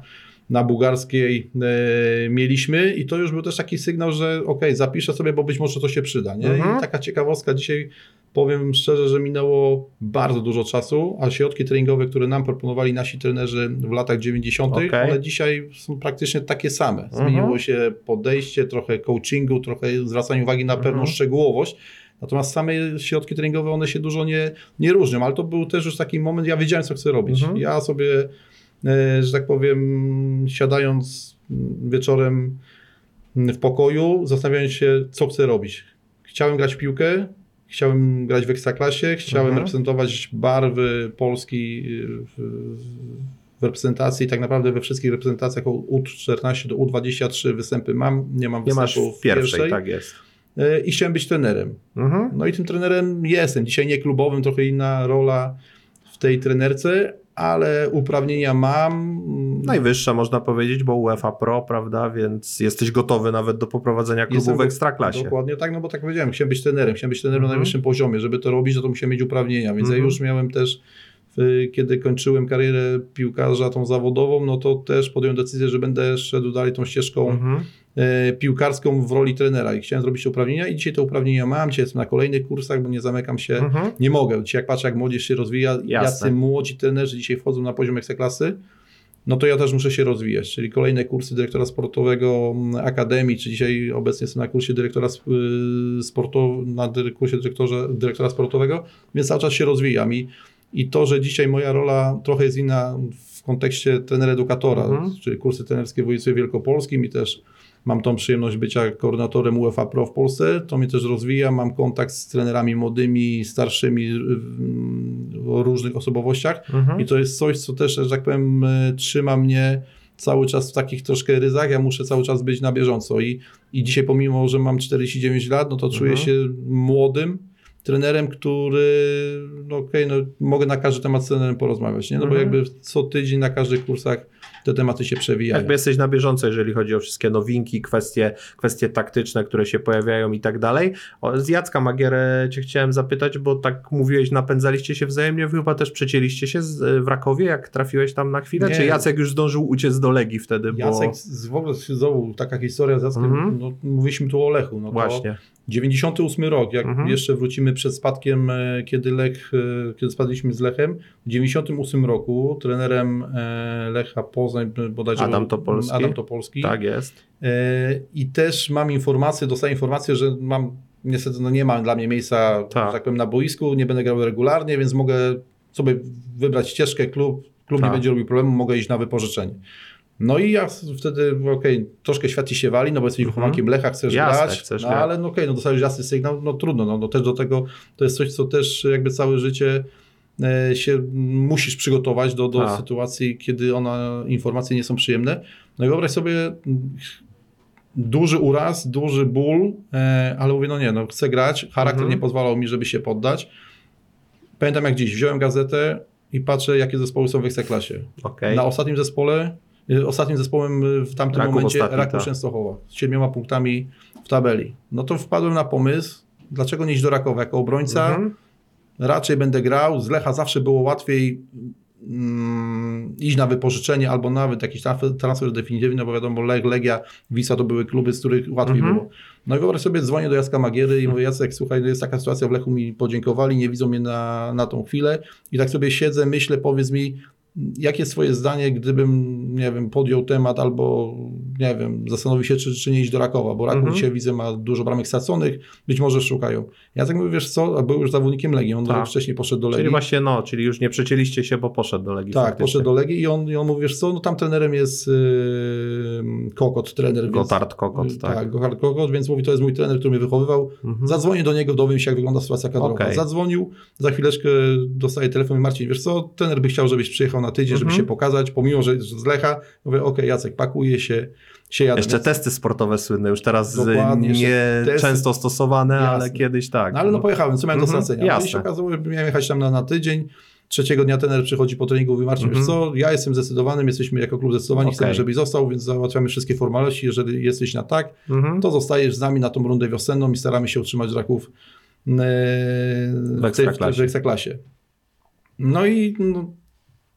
na Bułgarskiej e, mieliśmy i to już był też taki sygnał, że ok, zapiszę sobie, bo być może to się przyda. Nie? Mhm. I taka ciekawostka dzisiaj, powiem szczerze, że minęło bardzo dużo czasu, a środki treningowe, które nam proponowali nasi trenerzy w latach dziewięćdziesiątych, Okay. one dzisiaj są praktycznie takie same. Mhm. Zmieniło się podejście, trochę coachingu, trochę zwracania uwagi na pewną Mhm. szczegółowość. Natomiast same środki treningowe, one się dużo nie, nie różnią, ale to był też już taki moment, ja wiedziałem, co chcę robić. Mhm. Ja sobie, e, że tak powiem, siadając wieczorem w pokoju, zastanawiając się, co chcę robić. Chciałem grać w piłkę, chciałem grać w Ekstraklasie, chciałem Mhm. reprezentować barwy Polski w, w reprezentacji, tak naprawdę we wszystkich reprezentacjach od U czternaście do U dwadzieścia trzy występy mam, nie mam Nie masz występu w pierwszej, tak jest. i chciałem być trenerem. Mhm. No i tym trenerem jestem. Dzisiaj nie klubowym, trochę inna rola w tej trenerce, ale uprawnienia mam. Najwyższa można powiedzieć, bo UEFA Pro, prawda, więc jesteś gotowy nawet do poprowadzenia klubu Jestem w Ekstraklasie. Dokładnie tak, no bo tak powiedziałem, chciałem być trenerem, chciałem być trenerem Mhm. na najwyższym poziomie. Żeby to robić, no to musiałem mieć uprawnienia, więc Mhm. ja już miałem też, w, kiedy kończyłem karierę piłkarza tą zawodową, no to też podjąłem decyzję, że będę szedł dalej tą ścieżką Mhm. e, piłkarską w roli trenera i chciałem zrobić uprawnienia i dzisiaj te uprawnienia mam, dzisiaj jestem na kolejnych kursach, bo nie zamykam się, Mhm. nie mogę. Dzisiaj jak patrzę, jak młodzież się rozwija, Jasne. jacy młodzi trenerzy dzisiaj wchodzą na poziom Ekstraklasy, no to ja też muszę się rozwijać, czyli kolejne kursy dyrektora sportowego Akademii, czy dzisiaj obecnie jestem na kursie dyrektora sportowego, na kursie dyrektorze, dyrektora sportowego, więc cały czas się rozwijam i, i to, że dzisiaj moja rola trochę jest inna w kontekście trenera edukatora, Mhm. czyli kursy trenerskie w województwie wielkopolskim i też mam tą przyjemność bycia koordynatorem UEFA Pro w Polsce, to mnie też rozwija, mam kontakt z trenerami młodymi, starszymi o różnych osobowościach Mhm. i to jest coś, co też, że tak powiem, trzyma mnie cały czas w takich troszkę ryzach, ja muszę cały czas być na bieżąco i, i dzisiaj pomimo, że mam czterdzieści dziewięć lat, no to czuję Mhm. się młodym trenerem, który, no okej, okay, no mogę na każdy temat z trenerem porozmawiać, nie? No Mhm. bo jakby co tydzień na każdych kursach te tematy się przewijają. Jakby jesteś na bieżąco, jeżeli chodzi o wszystkie nowinki, kwestie, kwestie taktyczne, które się pojawiają i tak dalej. O, z Jacka Magierę cię chciałem zapytać, bo tak mówiłeś, napędzaliście się wzajemnie, wy chyba też przecięliście się z, w Rakowie, jak trafiłeś tam na chwilę? Nie. Czy Jacek już zdążył uciec do Legii wtedy? Bo... Jacek, z, w ogóle znowu taka historia z Jackiem, Mhm. no, mówiliśmy tu o Lechu, no to Właśnie. dziewięćdziesiąty ósmy rok, jak Mhm. jeszcze wrócimy przed spadkiem, e, kiedy Lech, e, kiedy spadliśmy z Lechem, w dziewięćdziesiątym ósmym roku trenerem e, Lecha Poznań bodajże Adam był Topolski. Adam Topolski. Tak jest. E, I też mam informację, dostaję informację, że mam, niestety no nie ma dla mnie miejsca, Tak. że tak powiem, na boisku, nie będę grał regularnie, więc mogę sobie wybrać ścieżkę, klub, klub Tak. nie będzie robił problemu, mogę iść na wypożyczenie. No i ja wtedy, okej, okay, troszkę świat ci się wali, no bo jesteś Mhm. wychowankiem Lecha, chcesz Jasne, grać, chcesz no grać. ale no okej, okay, no dostajesz jasny sygnał, no trudno, no, no też do tego, to jest coś, co też jakby całe życie e, się musisz przygotować do, do A. sytuacji, kiedy ona, informacje nie są przyjemne. No i wyobraź sobie duży uraz, duży ból, e, ale mówię, no nie, no chcę grać, charakter Mhm. nie pozwalał mi, żeby się poddać. Pamiętam jak dziś, wziąłem gazetę i patrzę, jakie zespoły są w Ekstraklasie. Okej. Na ostatnim zespole, y, ostatnim zespołem w tamtym Raków momencie ostatni, Raków tak. Częstochowa z siedmioma punktami w tabeli. No to wpadłem na pomysł, dlaczego nie iść do Rakowa jako obrońca, Mhm. raczej będę grał, z Lecha zawsze było łatwiej mm, iść na wypożyczenie albo nawet jakiś transfer, transfer definitywny, no bo wiadomo, Lech, Legia, Wisła to były kluby, z których łatwiej Mhm. było. No i wyobraź sobie, dzwonię do Jacka Magiery i mówię, Jacek, słuchaj, no jest taka sytuacja, w Lechu mi podziękowali, nie widzą mnie na, na tą chwilę i tak sobie siedzę, myślę, powiedz mi, jakie jest twoje zdanie, gdybym, nie wiem, podjął temat albo, nie wiem, zastanowił się, czy, czy nie iść do Rakowa, bo Raków Mhm. dzisiaj widzę ma dużo bramek straconych, być może szukają. Jacek mówi, wiesz co, a był już zawodnikiem Legii, on Tak. rok wcześniej poszedł do Legii. Czyli właśnie no, czyli już nie przecięliście się, bo poszedł do Legii. Tak, faktycznie. poszedł do Legii i on, i on mówi, wiesz co, no tam trenerem jest yy, Kokot, trener. więc- Gotthard Kokot, Yy, tak. Tak, Gotthard Kokot, więc mówi, to jest mój trener, który mnie wychowywał. Mhm. Zadzwonię do niego, dowiem się, jak wygląda sytuacja kadrowa. Okej. Zadzwonił, za chwileczkę dostaje telefon i Marcin, wiesz co, trener by chciał, żebyś przyjechał na tydzień, żeby Mhm. się pokazać, pomimo, że z Lecha. Mówię, okej, Jacek, pakuje się, się jadę. Jeszcze Więc- testy sportowe słynne, już teraz Dokładnie, nie jeszcze testy. często stosowane, Jasne. ale kiedyś tak. No ale no pojechałem, co miałem do Mhm, stracenia. No i jasne. się okazało, że miałem jechać tam na, na tydzień. Trzeciego dnia trener przychodzi po treningu i mówi, Marcin, Mhm. wiesz co, ja jestem zdecydowany, jesteśmy jako klub zdecydowani, Okej. chcemy, żebyś został, więc załatwiamy wszystkie formalności. Jeżeli jesteś na tak, Mhm. to zostajesz z nami na tą rundę wiosenną i staramy się utrzymać Raków e, w, tej, w, Ekstraklasie. w Ekstraklasie. No i no,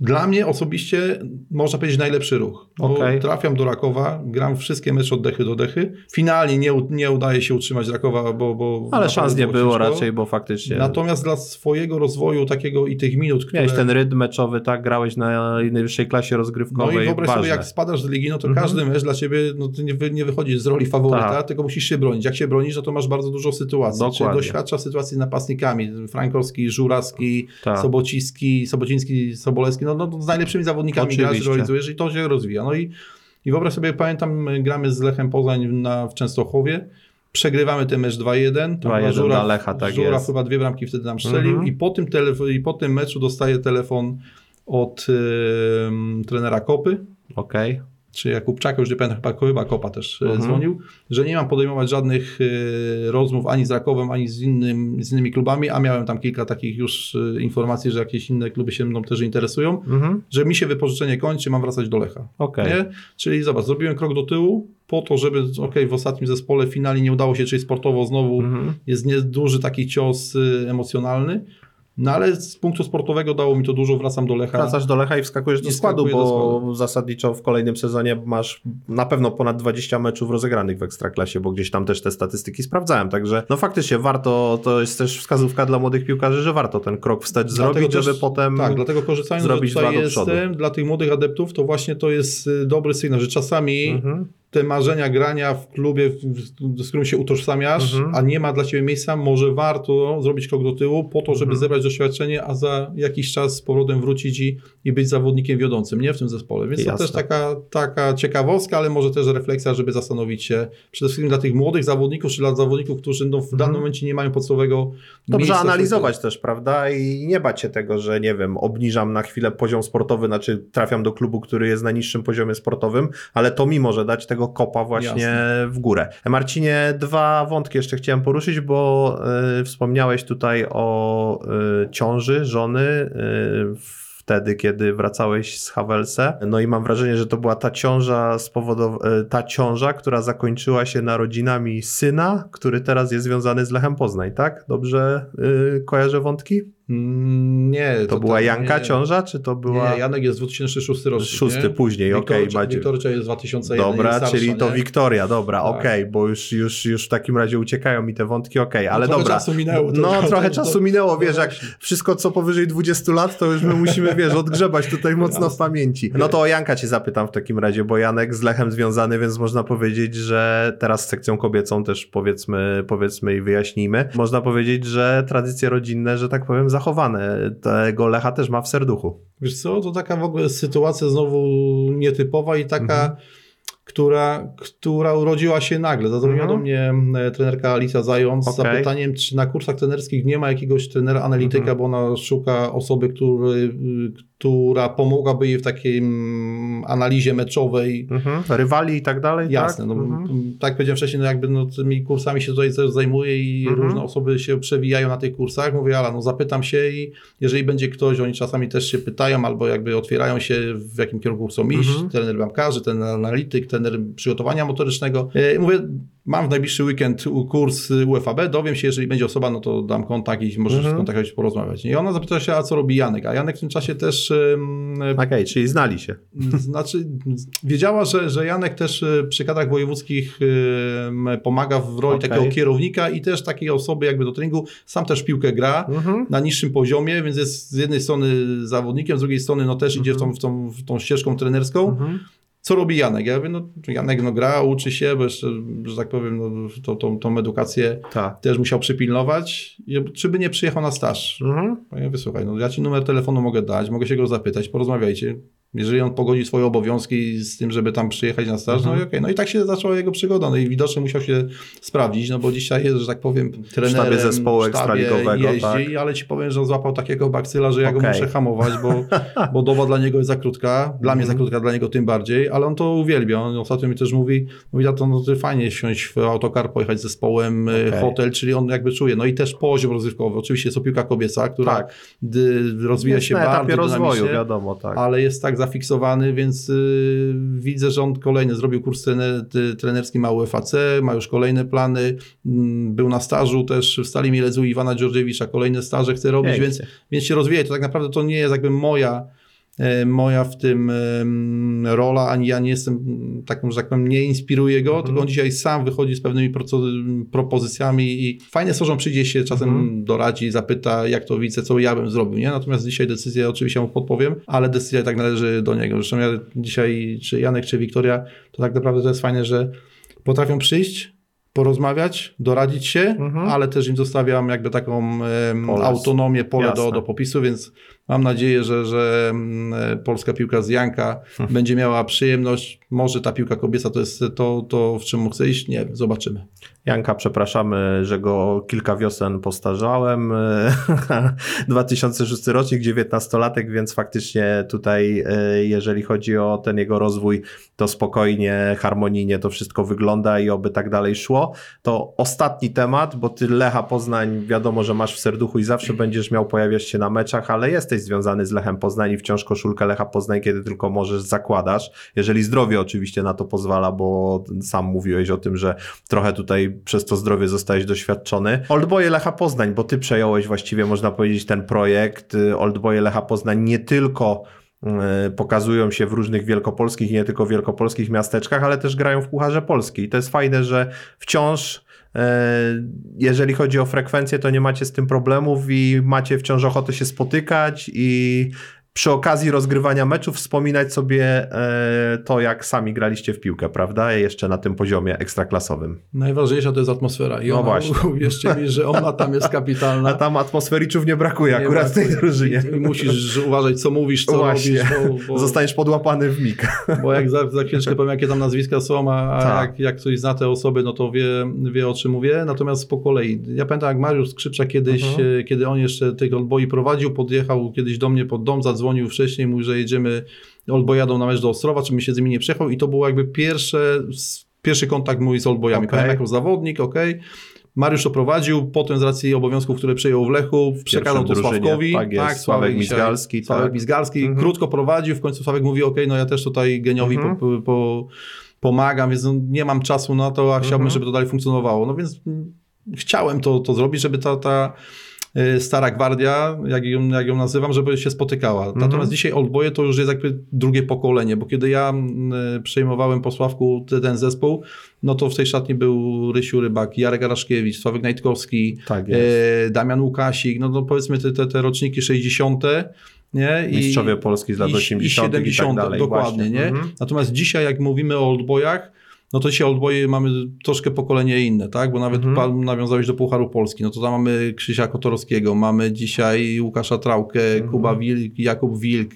Dla mnie osobiście można powiedzieć najlepszy ruch. Bo Okay. trafiam do Rakowa, gram wszystkie mecze od dechy do dechy. Finalnie nie, nie udaje się utrzymać Rakowa, bo... bo Ale szans nie było ciężko. raczej, bo faktycznie... Natomiast dla swojego rozwoju takiego i tych minut, które... Miałeś ten rytm meczowy, tak? Grałeś na najwyższej klasie No rozgrywkowej. i wyobraź Ważne. sobie, jak spadasz z ligi, no to Mhm. każdy mecz dla ciebie no, ty nie, wy, nie wychodzisz z roli faworyta, Tak. tylko musisz się bronić. Jak się bronisz, no to masz bardzo dużo sytuacji. Dokładnie. Czyli doświadczasz sytuacji z napastnikami. Frankowski, Żurawski, Tak. Sobociński, Sobociński, Sobolewski, no, no z najlepszymi zawodnikami Oczywiście. grasz, realizujesz i to się rozwija. No i, i wyobraź sobie, pamiętam, gramy z Lechem Poznań na, w Częstochowie, przegrywamy ten mecz dwa jeden. dwa jeden dla Lecha, tak Żuraw jest. chyba dwie bramki wtedy nam strzelił Mhm. i, po tym telefo- i po tym meczu dostaję telefon od y, trenera Kopy, Okej. czy Jakubczaka, już nie pamiętam, chyba, chyba Kopa też Mhm. mhm. dzwonił, że nie mam podejmować żadnych y, rozmów ani z Rakowem, ani z, innym, z innymi klubami, a miałem tam kilka takich już y, informacji, że jakieś inne kluby się mną też interesują, Mhm. że mi się wypożyczenie kończy, mam wracać do Lecha. Okej. Nie? Czyli zobacz, zrobiłem krok do tyłu po to, żeby okej, w ostatnim zespole finalnie nie udało się, czyli sportowo znowu Mhm. jest nieduży taki cios y, emocjonalny, no ale z punktu sportowego dało mi to dużo, wracam do Lecha. Wracasz do Lecha i wskakujesz do I składu, wskakuję bo do składu. zasadniczo w kolejnym sezonie masz na pewno ponad dwadzieścia meczów rozegranych w Ekstraklasie, bo gdzieś tam też te statystyki sprawdzałem, także no faktycznie warto, to jest też wskazówka dla młodych piłkarzy, że warto ten krok wstecz Dlatego zrobić, też- żeby potem Tak, dlatego korzystając, zrobić że tutaj dwa do przodu. jestem, dla tych młodych adeptów, to właśnie to jest y, dobry sygnał, że czasami Mhm. te marzenia grania w klubie, w- w- z którym się utożsamiasz, Mhm. a nie ma dla ciebie miejsca, może warto zrobić krok do tyłu po to, żeby Mhm. zebrać doświadczenie, a za jakiś czas z powrotem wrócić i, i być zawodnikiem wiodącym, nie w tym zespole. Więc Jasne. to też taka, taka ciekawostka, ale może też refleksja, żeby zastanowić się przede wszystkim dla tych młodych zawodników, czy dla zawodników, którzy no, w Mhm. danym momencie nie mają podstawowego Dobrze miejsca. analizować też, prawda? I nie bać się tego, że nie wiem, obniżam na chwilę poziom sportowy, znaczy trafiam do klubu, który jest na niższym poziomie sportowym, ale to mi może dać tego kopa właśnie Jasne. w górę. Marcinie, dwa wątki jeszcze chciałem poruszyć, bo y, wspomniałeś tutaj o y, ciąży żony y, wtedy, kiedy wracałeś z Hawelse. No i mam wrażenie, że to była ta ciąża, spowodow- y, ta ciąża, która zakończyła się narodzinami syna, który teraz jest związany z Lechem Poznań, tak? Dobrze y, kojarzę wątki? Mm, Nie. To, była tak, Janka nie. ciąża, czy to była... Nie, Janek jest dwa tysiące szósty rocznik. Szósty, nie? później, okej, Wiktorcia- Maciej. Wiktorcia jest dwa tysiące jeden. Dobra, jest starsza, czyli to nie? Wiktoria, dobra, Tak. okej, bo już, już, już w takim razie uciekają mi te wątki, okej, ale trochę dobra. czasu minęło, to- No, to- trochę to- czasu to- minęło, no wiesz, jak właśnie. wszystko co powyżej dwudziestu lat, to już my musimy, wiesz, odgrzebać tutaj mocno w Jasne. pamięci. No to o Janka cię zapytam w takim razie, bo Janek z Lechem związany, więc można powiedzieć, że teraz z sekcją kobiecą też powiedzmy, powiedzmy i wyjaśnijmy. Można powiedzieć, że tradycje rodzinne, że tak powiem, zachowane. Tego Lecha też ma w serduchu. Wiesz co, to taka w ogóle sytuacja znowu nietypowa i taka, Mhm. która, która urodziła się nagle. Zadzwoniła Mhm. do mnie e, trenerka Alicja Zając z Okej. zapytaniem, czy na kursach trenerskich nie ma jakiegoś trenera analityka, Mhm. bo ona szuka osoby, który, która pomogłaby jej w takiej mm, analizie meczowej. Mhm. Rywali i tak dalej, Jasne, tak? no, Mhm. tak jak powiedziałem wcześniej, no jakby no, tymi kursami się tutaj też zajmuję i Mhm. różne osoby się przewijają na tych kursach. Mówię, ala, no zapytam się i jeżeli będzie ktoś, oni czasami też się pytają albo jakby otwierają się, w jakim kierunku chcą iść, Mhm. trener bramkarzy, trener analityk, trener przygotowania motorycznego. E, mówię, mam w najbliższy weekend u- kurs U F A B, dowiem się, jeżeli będzie osoba, no to dam kontakt i możesz Mhm. skontaktować, porozmawiać. I ona zapytała się, a co robi Janek? A Janek w tym czasie też em, Okej, czyli znali się. znaczy, wiedziała, że, że Janek też e, przy kadrach wojewódzkich e, pomaga w roli Okej. takiego kierownika i też takiej osoby jakby do treningu. Sam też w piłkę gra Mhm. na niższym poziomie, więc jest z jednej strony zawodnikiem, z drugiej strony no też idzie w tą, w tą, w tą ścieżką trenerską. Mhm. Co robi Janek? Ja mówię, no Janek no, gra, uczy się, bo jeszcze, że tak powiem, no, tą, tą, tą edukację Tak. też musiał przypilnować. I czy by nie przyjechał na staż? Mhm. Ja mówię, słuchaj, no ja ci numer telefonu mogę dać, mogę się go zapytać, porozmawiajcie. Jeżeli on pogodzi swoje obowiązki z tym, żeby tam przyjechać na staż, Mhm. no i okej. No i tak się zaczęła jego przygoda. No i widocznie musiał się sprawdzić, no bo dzisiaj jest, że tak powiem, trenerem sztabie zespołu w sztabie ekstraligowego, jeździ, tak. ale ci powiem, że on złapał takiego bakcyla, że ja go Okej. muszę hamować, bo, bo doba dla niego jest za krótka, dla mnie Mhm. za krótka, dla niego tym bardziej, ale on to uwielbia. On ostatnio mi też mówi, mówi, to no ty fajnie wsiąść w autokar, pojechać z zespołem, Okej. okay. hotel, czyli on jakby czuje. No i też poziom rozrywkowy. Oczywiście jest to piłka kobieca, która Tak. dy, rozwija Jest się na bardzo etapie rozwoju, dynamicznie, wiadomo, tak. ale jest tak zafiksowany, więc y, widzę, że on kolejny zrobił kurs trener, ty, trenerski, ma U F A C, ma już kolejne plany, mm, był na stażu też w Stali Mielezu Iwana Dziordziewicza, kolejne staże chce robić, Pięknie. więc, więc się rozwija. To tak naprawdę to nie jest jakby moja moja w tym rola, ani ja nie jestem taką, że tak powiem, nie inspiruję go, mhm. tylko on dzisiaj sam wychodzi z pewnymi pro- propozycjami i fajnie jest to, że on przyjdzie się czasem mhm. doradzi, zapyta, jak to widzę, co ja bym zrobił, nie? Natomiast dzisiaj decyzję oczywiście mu podpowiem, ale decyzja tak należy do niego. Zresztą ja dzisiaj, czy Janek, czy Wiktoria, to tak naprawdę to jest fajne, że potrafią przyjść, porozmawiać, doradzić się, mhm. ale też im zostawiam jakby taką um, autonomię, pole do, do popisu, więc mam nadzieję, że, że polska piłka z Janka hmm. będzie miała przyjemność. Może ta piłka kobieca to jest to, to w czym mu chce iść. Nie wiem, zobaczymy. Janka, przepraszamy, że go kilka wiosen postarzałem. dwa tysiące szósty rocznik, dziewiętnastolatek, więc faktycznie tutaj, jeżeli chodzi o ten jego rozwój, to spokojnie, harmonijnie to wszystko wygląda i oby tak dalej szło. To ostatni temat, bo ty Lecha Poznań wiadomo, że masz w serduchu i zawsze będziesz miał pojawiać się na meczach, ale jesteś związany z Lechem Poznań i wciąż koszulkę Lecha Poznań, kiedy tylko możesz, zakładasz. Jeżeli zdrowie oczywiście na to pozwala, bo sam mówiłeś o tym, że trochę tutaj przez to zdrowie zostałeś doświadczony. Oldboye Lecha Poznań, bo ty przejąłeś właściwie, można powiedzieć, ten projekt. Oldboye Lecha Poznań nie tylko pokazują się w różnych wielkopolskich i nie tylko wielkopolskich miasteczkach, ale też grają w Pucharze Polski. I to jest fajne, że wciąż jeżeli chodzi o frekwencję, to nie macie z tym problemów i macie wciąż ochotę się spotykać i przy okazji rozgrywania meczów wspominać sobie to, jak sami graliście w piłkę, prawda? Jeszcze na tym poziomie ekstraklasowym. Najważniejsza to jest atmosfera. I no ona, właśnie. Uwierzcie mi, że ona tam jest kapitalna. A tam atmosfericzów nie brakuje nie akurat brakuje. w tej drużynie. I musisz uważać, co mówisz, co właśnie. robisz. Bo, bo... Zostaniesz podłapany w mig. Bo jak za, za chwileczkę powiem, jakie tam nazwiska są, a tak. jak, jak ktoś zna te osoby, no to wie, wie, o czym mówię. Natomiast po kolei. Ja pamiętam, jak Mariusz Skrzypczak kiedyś, mhm. kiedy on jeszcze tych Oldboi prowadził, podjechał kiedyś do mnie pod dom, zadzwonił wcześniej, mówi, że jedziemy, Oldboy jadą na mecz do Ostrowa, czy mi się z nimi nie przejechał i to był jakby pierwsze, pierwszy kontakt mój z Oldboyami. Okay. Jako zawodnik, okej. Okay. Mariusz to prowadził, potem z racji obowiązków, które przejął w Lechu, przekazał to Sławkowi. Tak, jest, tak, Sławek Mizgalski. Sławek tak. Mizgalski, Mhm. krótko prowadził, w końcu Sławek mówi, okej, okay, no ja też tutaj Geniowi mhm. po, po, pomagam, więc no nie mam czasu na to, a chciałbym, mhm. żeby to dalej funkcjonowało. No więc chciałem to, to zrobić, żeby ta, ta stara gwardia, jak ją, jak ją nazywam, żeby się spotykała. Mm-hmm. Natomiast dzisiaj Oldboye to już jest jakby drugie pokolenie, bo kiedy ja przejmowałem po Sławku ten zespół, no to w tej szatni był Rysiu Rybak, Jarek Araszkiewicz, Sławek Najtkowski, tak e, Damian Łukasik, no, no powiedzmy te, te, te roczniki sześćdziesiąte. Nie? I, Mistrzowie Polski z lat osiemdziesiątych i siedemdziesiątych i tak dalej. Dokładnie. Właśnie. Nie? Mm-hmm. Natomiast dzisiaj jak mówimy o Oldboyach, no to dzisiaj Oldboye mamy troszkę pokolenie inne, tak? Bo nawet mm. pan nawiązałeś do Pucharu Polski, no to tam mamy Krzysia Kotorowskiego, mamy dzisiaj Łukasza Trałkę, mm. Kuba Wilk, Jakub Wilk,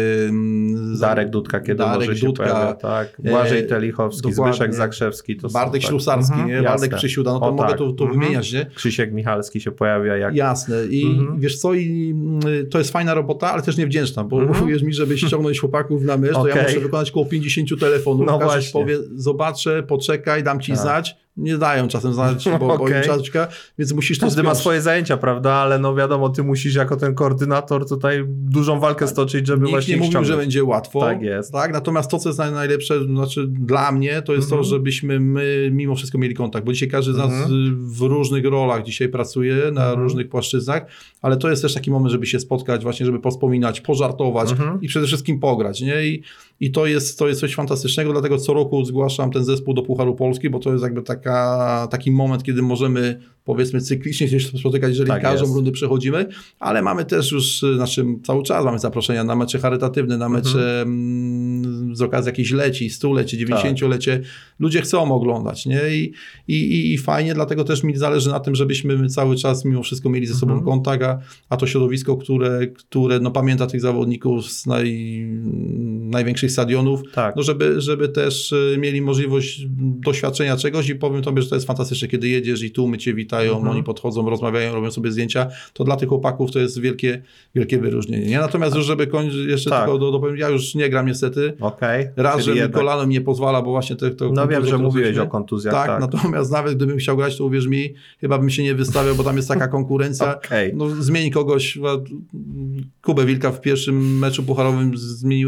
yy, Darek Dudka, kiedy Darek może się Dudka, pojawia, tak? Błażej Telichowski, dokładnie. Zbyszek Zakrzewski. To Bartek są, Ślusarski, tak. nie? Bartek Krzysiuda, no to o, mogę tak. to, to mm. wymieniać, nie? Krzysiek Michalski się pojawia. Jak... Jasne i mm. wiesz co, i to jest fajna robota, ale też niewdzięczna, bo mm. mówisz mi, żeby ściągnąć chłopaków na mecz, okay. to ja muszę wykonać około pięćdziesiąt telefonów, no każdy powie, zobaczę, poczekaj, dam ci tak. znać, nie dają czasem znać, bo, okay. bo im czaszka, więc musisz to Każdy ma swoje zajęcia, prawda, ale no wiadomo, ty musisz jako ten koordynator tutaj dużą walkę stoczyć, żeby Nikt właśnie nie mówił, ściągnąć. że będzie łatwo. Tak jest. Tak? Natomiast to, co jest najlepsze, znaczy dla mnie, to jest mm-hmm. to, żebyśmy my mimo wszystko mieli kontakt, bo dzisiaj każdy z nas mm-hmm. w różnych rolach dzisiaj pracuje, na mm-hmm. różnych płaszczyznach, ale to jest też taki moment, żeby się spotkać, właśnie, żeby pospominać, pożartować mm-hmm. i przede wszystkim pograć, nie? I, i to jest, to jest coś fantastycznego, dlatego co roku zgłaszam ten zespół do Pucharu Polski, bo to jest jakby taka, taki moment, kiedy możemy powiedzmy cyklicznie się spotykać, jeżeli tak każdą rundę przechodzimy, ale mamy też już, znaczy cały czas mamy zaproszenia na mecze charytatywne, na mecze mhm. z okazji jakichś leci, stulecie, dziewięćdziesięciolecie. Tak. Ludzie chcą oglądać, nie? I, i, i fajnie, dlatego też mi zależy na tym, żebyśmy my cały czas mimo wszystko mieli ze sobą mhm. kontakt, a, a to środowisko, które, które no, pamięta tych zawodników z naj, największych stadionów, tak. no żeby, żeby też mieli możliwość doświadczenia czegoś i powiem tobie, że to jest fantastyczne, kiedy jedziesz i tłumy cię witają, Mhm. oni podchodzą, rozmawiają, robią sobie zdjęcia, to dla tych chłopaków to jest wielkie, wielkie wyróżnienie. Nie? Natomiast już, żeby kończyć, jeszcze tak. tylko dopowiem, ja już nie gram niestety. Okay. Raz, że mi jednak... kolano mi nie pozwala, bo właśnie te, to No wiem, że mówiłeś o kontuzjach. Tak, tak, natomiast nawet gdybym chciał grać, to uwierz mi, chyba bym się nie wystawiał, bo tam jest taka konkurencja. okay. No, zmień kogoś, Kubę Wilka w pierwszym meczu pucharowym zmieniłem w sześćdziesiątej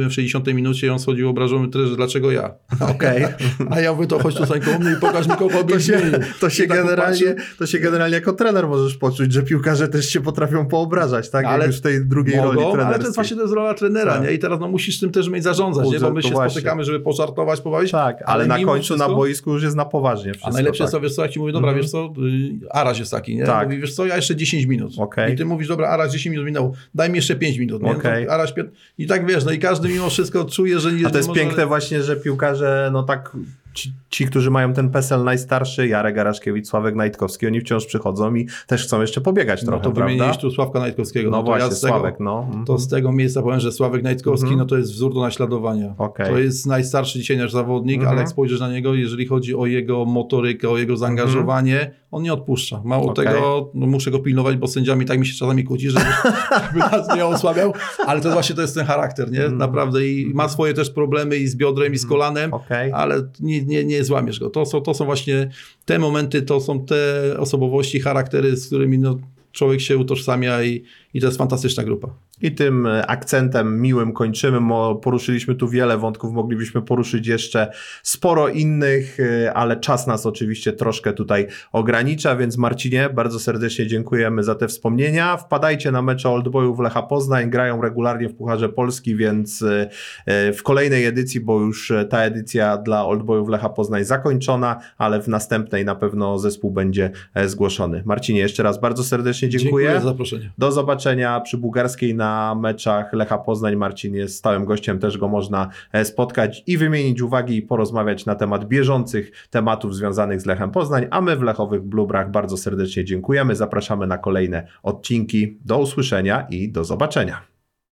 piątej minucie i on schodził obrażony trenerze, dlaczego ja? Okej. A ja mówię, to chodź tutaj koło mnie i pokaż mi, kogo To byś się, zmienił. to, się I tak generalnie, popatrzył. to się generalnie jako trener możesz poczuć, że piłkarze też się potrafią poobrażać, tak? Ale Jak już w tej drugiej Mogą, roli trenerskiej. ale to jest właśnie to jest rola trenera, Tak. nie? I teraz no, musisz tym też mieć zarządzać, nie? Kurczę, Bo my to się właśnie. spotykamy, żeby pożartować, pobawić. Tak, ale, ale na mimo końcu wszystko, na boisku już jest na poważnie wszystko. A najlepsze tak. jest to, wiesz co, jak ci mówię, dobra, Mhm. wiesz co, y, Araś jest taki, nie? Tak. Mówi, wiesz co, ja jeszcze dziesięć minut. Okej. I ty mówisz, dobra, Araś dziesięć minut minęło, daj mi jeszcze pięć minut, nie? Okej. To Araś pię... I tak wiesz, no i każdy mimo wszystko czuje, że nie A to jest nie może... piękne właśnie, że piłkarze, no tak, ci, ci którzy mają ten PESEL najstarszy, Jarek Araszkiewicz, Sławek Najtkowski, oni wciąż przychodzą i też chcą jeszcze pobiegać No trochę, to prawda? wymieniłeś tu Sławka Najtkowskiego. No, No, to właśnie, ja z tego, Sławek, no. Mhm. To z tego miejsca powiem, że Sławek Najtkowski, Mhm. no to jest wzór do naśladowania. Okej. To jest najstarszy dzisiaj nasz zawodnik, Mhm. ale jak spojrzysz na niego, jeżeli chodzi o jego motorykę, o jego zaangażowanie, on nie odpuszcza. Mało Okej. tego, no muszę go pilnować, bo z sędziami tak mi się czasami kłóci, żeby, żeby nas nie osłabiał, ale to właśnie to jest ten charakter, nie? Naprawdę i ma swoje też problemy i z biodrem, i z kolanem, Okej. ale nie, nie, nie złamiesz go. To są, to są właśnie te momenty, to są te osobowości, charaktery, z którymi no, człowiek się utożsamia i, i to jest fantastyczna grupa. I tym akcentem miłym kończymy. Mo- Poruszyliśmy tu wiele wątków, moglibyśmy poruszyć jeszcze sporo innych, y, ale czas nas oczywiście troszkę tutaj ogranicza, więc Marcinie, bardzo serdecznie dziękujemy za te wspomnienia. Wpadajcie na mecze Oldboyów Lecha Poznań, grają regularnie w Pucharze Polski, więc y, y, w kolejnej edycji, bo już ta edycja dla Oldboyów Lecha Poznań zakończona, ale w następnej na pewno zespół będzie e, zgłoszony. Marcinie, jeszcze raz bardzo serdecznie dziękuję. Dziękuję za zaproszenie. Do zobaczenia przy Bułgarskiej na meczach Lecha Poznań. Marcin jest stałym gościem, też go można e, spotkać i wymienić uwagi i porozmawiać na temat bieżących tematów związanych z Lechem Poznań, a my w Lechowych Bluebrach bardzo serdecznie dziękujemy. Zapraszamy na kolejne odcinki. Do usłyszenia i do zobaczenia.